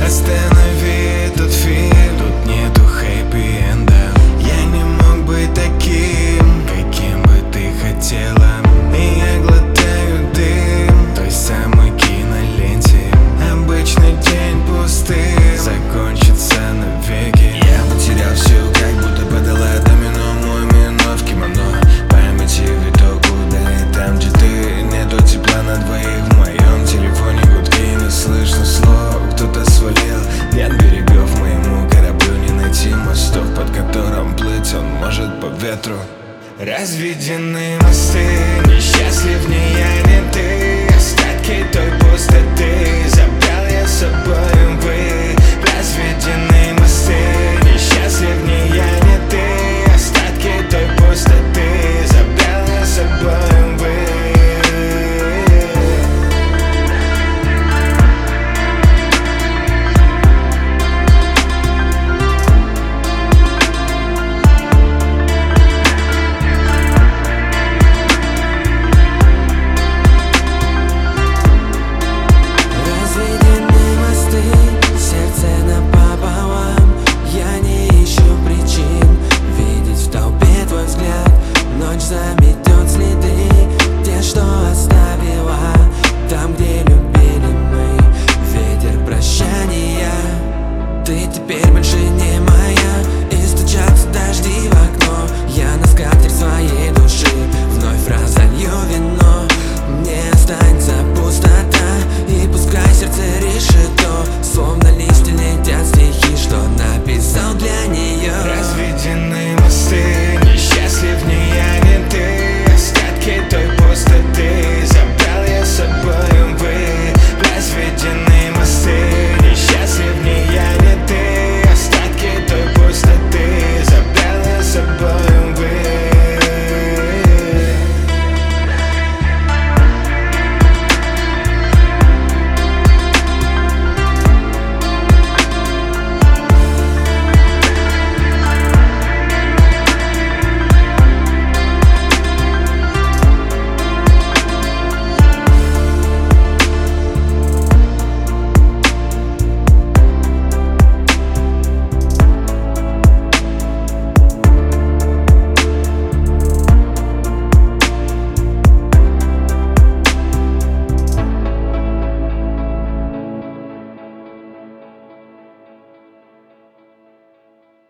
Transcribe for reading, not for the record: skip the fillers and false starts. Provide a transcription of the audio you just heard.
Останови этот фильм, тут нету хэппи-энда. Я не мог быть таким, каким бы ты хотела. И я глотаю дым той самой киноленте. Обычный день пустым закончится навеки. Я потерял все, как будто подала домино. Мой минут в кимоно, памяти виток удали. Там, где ты, нету тепла на двоих. В моем телефоне гудки, не слышно слов. Кто-то свалил, нет берегов. Моему кораблю не найти мостов, под которым плыть он может по ветру. Разведены